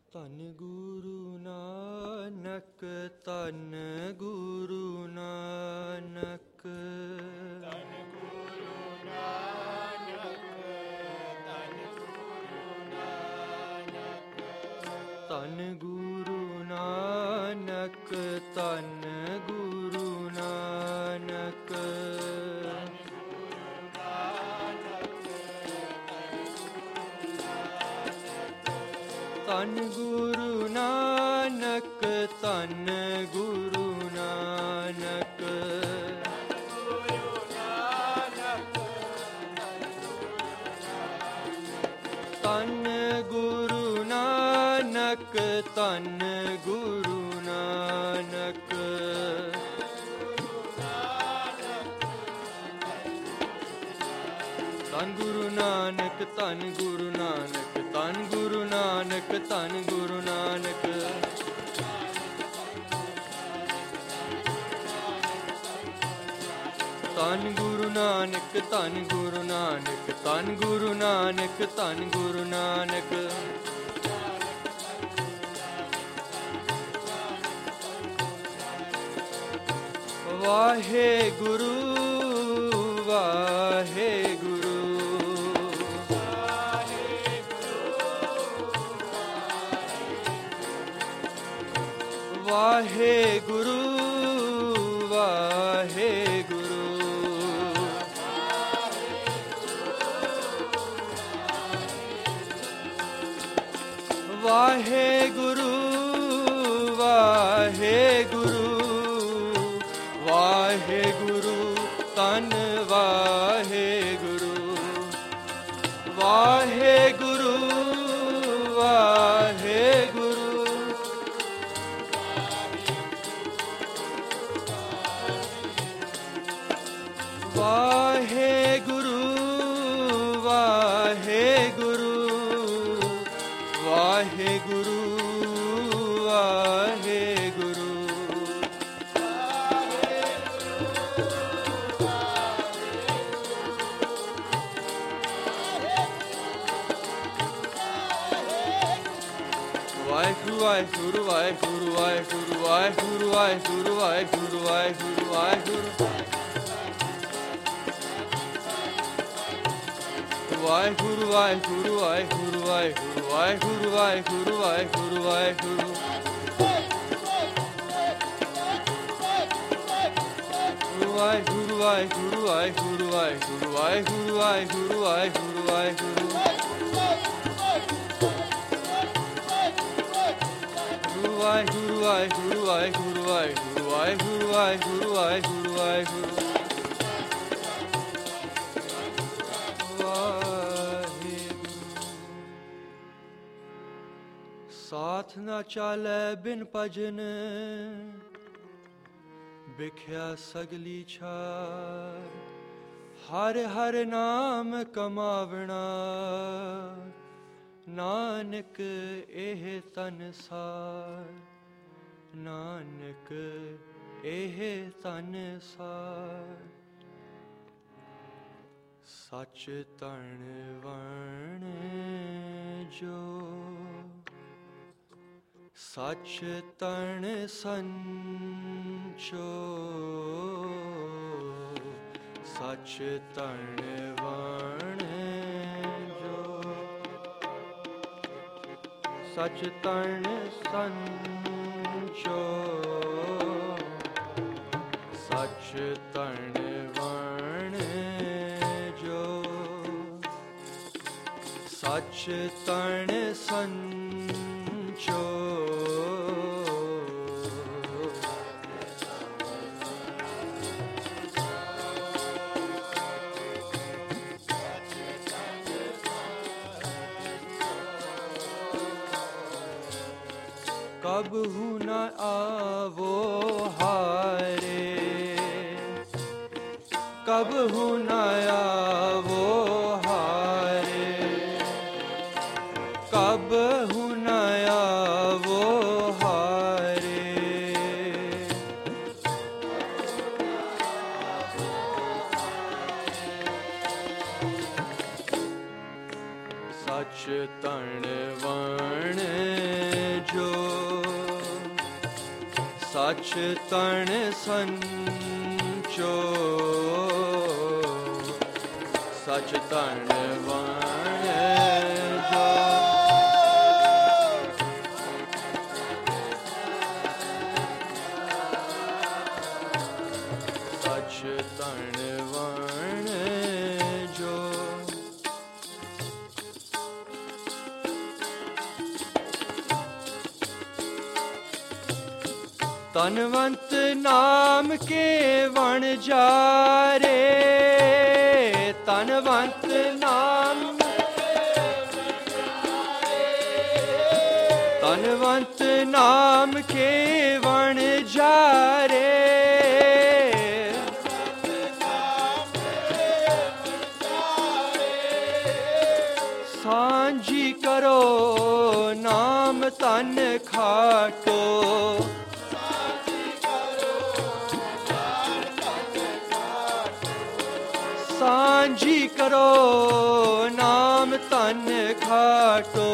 ਧੰਨ ਗੁਰੂ ਨਾਨਕ, ਧੰਨ ਗੁਰੂ ਨਾਨਕ, ਧੰਨ ਗੁਰੂ ਨਾਨਕ, ਧੰਨ ਗੁਰੂ ਨਾਨਕ, ਧੰਨ ਗੁਰੂ ਨਾਨਕ, ਧੰਨ ਗੁਰੂ ਨਾਨਕ, ਧੰਨ ਗੁਰੂ ਨਾਨਕ, ਧੰਨ ਗੁਰੂ ਨਾਨਕ, ਧੰਨ ਗੁਰੂ ਨਾਨਕ, ਧੰਨ ਗੁਰੂ ਨਾਨਕ, ਧੰਨ ਗੁਰੂ ਨਾਨਕ, ਧੰਨ ਗੁਰੂ ਨਾਨਕ, ਧੰਨ ਗੁਰੂ ਨਾਨਕ, ਧੰਨ ਗੁਰੂ ਨਾਨਕ, ਧੰਨ ਗੁਰੂ ਨਾਨਕ, ਧੰਨ ਗੁਰੂ ਨਾਨਕ, ਧੰਨ ਗੁਰੂ ਨਾਨਕ, ਧੰਨ ਗੁਰੂ ਨਾਨਕ, ਵਾਹਿਗੁਰੂ ਵਾਹਿਗੁਰੂ, ਵਾਹਿਗੁਰੂ ਵਾਹਿਗੁਰੂ, ਵਾਹਿਗੁਰੂ ਵਾਹਿਗੁਰੂ, ਵਾਹਿਗੁਰੂ ਧੰਨ ਵਾਹਿਗੁਰੂ, ਵਾਹਿਗੁਰੂ ਵਾਹਿਗੁਰੂ, ਵਾਹਿਗੁਰੂ ਵਾਹਿਗੁਰੂ, ਵਾਹਿਗੁਰੂ ਵਾਹਿਗੁਰੂ, ਵਾਹਿਗੁਰੂ ਵਾਹਿਗੁਰੂ ਵਾਹਿਗੁਰੂ ਵਾਹਿਗੁਰੂ ਵਾਹਿਗੁਰੂ ਵਾਹਿਗੁਰੂ ਵਾਹਿਗੁਰੂ ਵਾਹਿਗੁਰੂ ਵਾਹਿਗੁਰੂ, ਵਾਹਿਗੁਰੂ ਵਾਹਿਗੁਰੂ ਵਾਹਿਗੁਰੂ ਵਾਹਿਗੁਰੂ ਵਾਹਿਗੁਰੂ ਵਾਹਿਗੁਰੂ ਵਾਹਿਗੁਰੂ ਵਾਹਿਗੁਰੂ, ਵਾਹਿਗੁਰੂ ਵਾਹਿਗੁਰੂ ਵਾਹਿਗੁਰੂ ਵਾਹਿਗੁਰੂ ਵਾਹਿਗੁਰੂ ਵਾਹਿਗੁਰੂ ਵਾਹਿਗੁਰੂ ਵਾਹਿਗੁਰੂ, ਵਾਹਿਗੁਰੂ ਵਾਹਿਗੁਰੂ ਵਾਹਿਗੁਰੂ ਵਾਹਿਗੁਰੂ ਵਾਹਿਗੁਰੂ ਵਾਹਿਗੁਰੂ ਵਾਹਿਗੁਰੂ ਵਾਹਿਗੁਰੂ, ਸਾਥ ਨਾ ਚਾਲੈ ਬਿਨ ਭਜਨ, ਬਿਖਿਆ ਸਗਲੀ ਛਾਰ, ਹਰਿ ਹਰਿ ਨਾਮ ਕਮਾਵਣਾ, ਨਾਨਕ ਇਹ ਤਨਸਾਰ, ਨਾਨਕ ਇਹ ਤਨਸਾਰ, ਸਚ ਤਣ ਵਣ ਜੋ, ਸਚ ਤਣ ਸੰਚੋ, ਸਚ ਤਣ ਵਣ ਜੋ, ਸਚ ਤਣ ਸੰਚੋ, ਸਚ ਤਣ ਵਣ ਜੋ, ਸਚ ਤਣ ਸੰਚੋ, कबहु न आवो हारे, कबहु न आवो हारे, कबहु न आवो हारे, सच तन वण जो सच तन संचो सच तन वण जो सच तन वण जो तनवंत नाम के वण जारे तनवंत नाम तनवंत नाम के वण जारे सांझी करो नाम तन खाटो सांझी करो नाम तन खाटो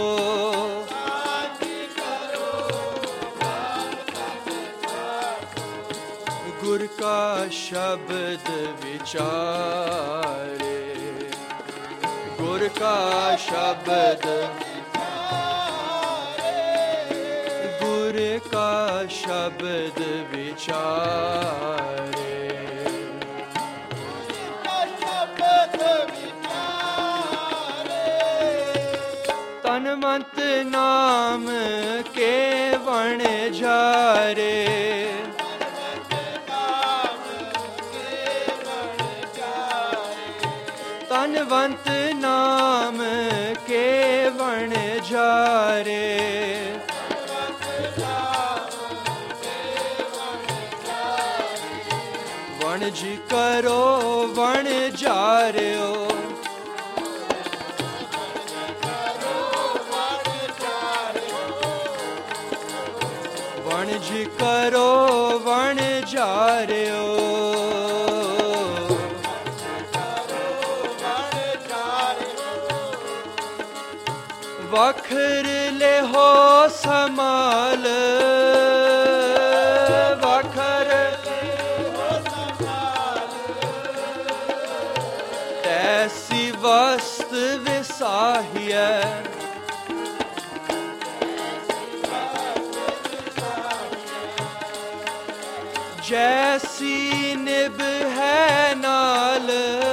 गुर का शब्द विचारे गुर का शब्द गुर का शब्द विचारे तनवंत नाम के वण जारे तनवंत नाम के वण जारे वण जी करो वण जारियो वण जी करो वण जारियो वखर ले हो समाल वखर तैसी वस्त विसाहिय जैसी निभ है नाल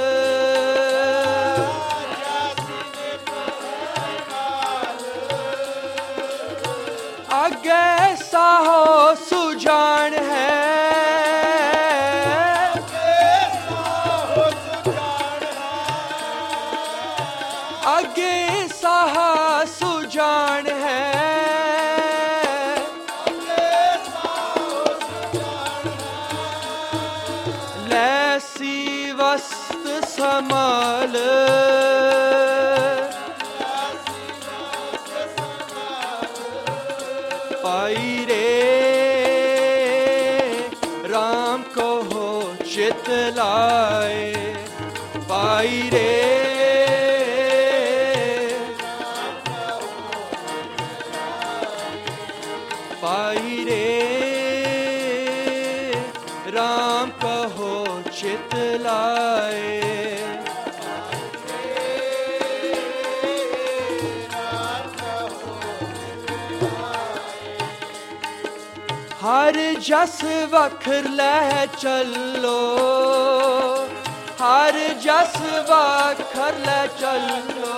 आगे साहो सुजान है आगे साहा सुजान है लैसी वस्त समाल पाई रे राम को हो चित लाए पाई रे पाई रे राम कहो चित लाए हर जस वखर लह चलो हर जस वखर लह चलो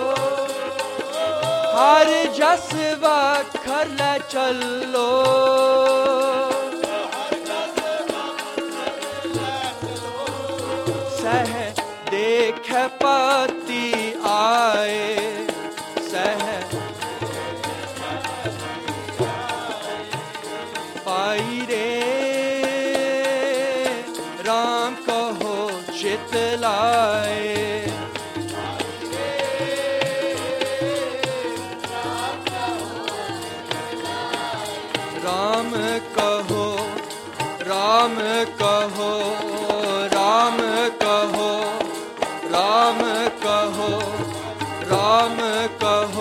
हर जस वखर लह चलो सह देख पति आए सह पाई रे राम कहो चित लाए राम कहो राम कहो राम कहो राम कहो राम कहो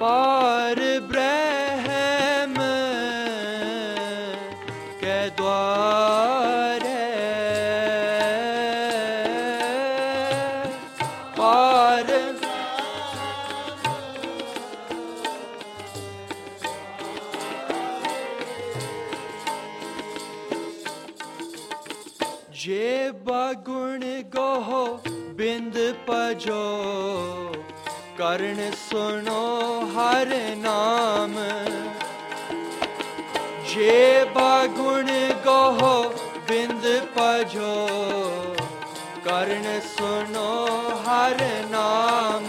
पार ब्रह्म के द्वार पार जे बागुण गोहो बिंद पजो कर्ण सुनो हर नाम जे बागुण गोहो बिंद पजो कर्ण सुनो हर नाम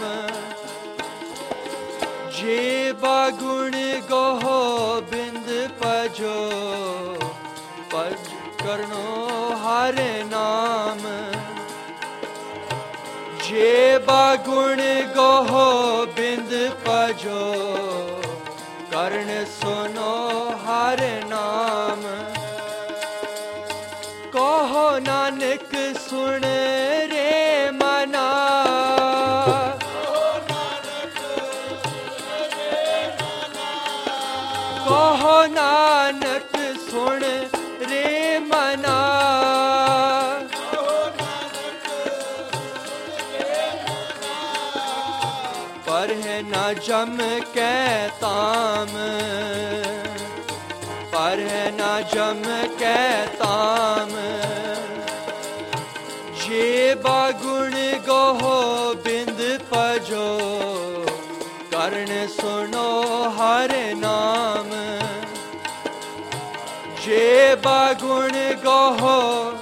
जे बागुण गोहो बिंद पजो पज करनो हर नाम जे बागुण गोहो बिंद पजो कर्ण सुनो हर नाम कहो नानक सुन रे मना कहो नानक सुन रे मना पर है न जम के ताम पर है न जम के ताम जे बागुण गोहो बिंद पजो कर्ण सुनो हर नाम जे बागुण गोहो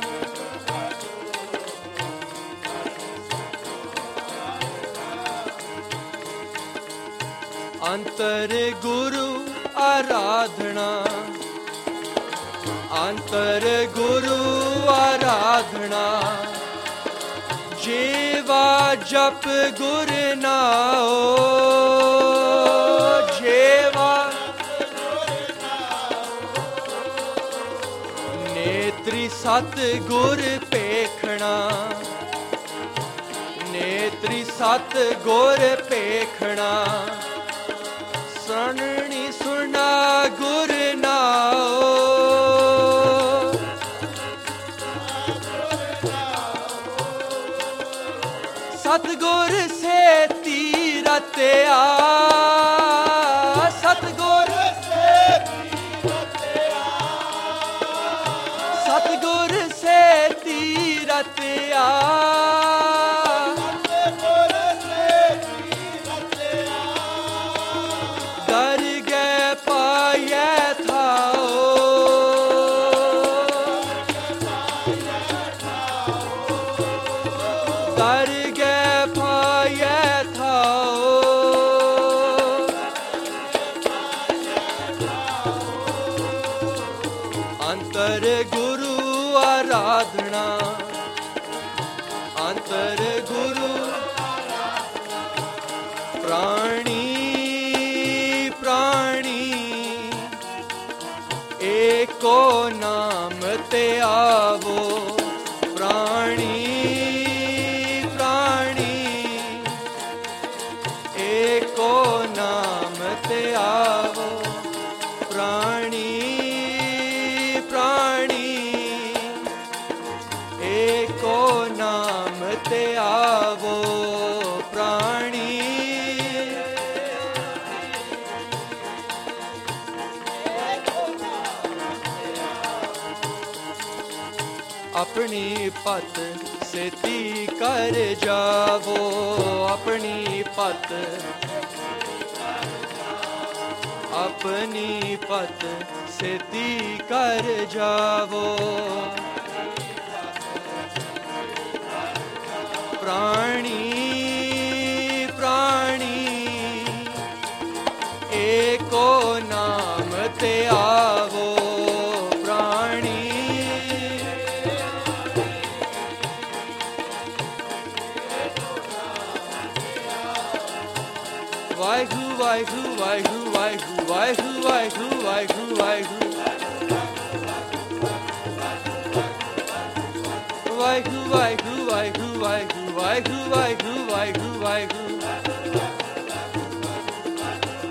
अंतर गुरु आराधना अंतर गुरु आराधना जेवा जप गुर नाओ जेवा नेत्री सत गुर पेखना नेत्री सत गुर पेखना सुननी सुना गुर नाओ सतगुर से तीरथ आ सतगुर से तीरथ सतगुर से तीरथ आ अंतर गुरु आराधना अंतर गुरु प्राणी प्राणी एको नाम ते आवो प्राणी प्राणी एको नाम ते आवो प्राणी एको नाम ते आवो प्राणी अपनी पत सेती कर जावो अपनी पत अपनी पत सेती कर जावो प्राणी प्राणी एको नाम ते आवो प्राणी वाहिगुरु वाहिगुरु वाहिगुरु वाहिगुरु वाहिगुरु वाहिगुरु वाहिगुरु वाहिगुरु वाहिगुरु वाहिगुरु वाहिगुरु वाहिगुरु वाहिगुरु वाहिगुरु वाहिगुरु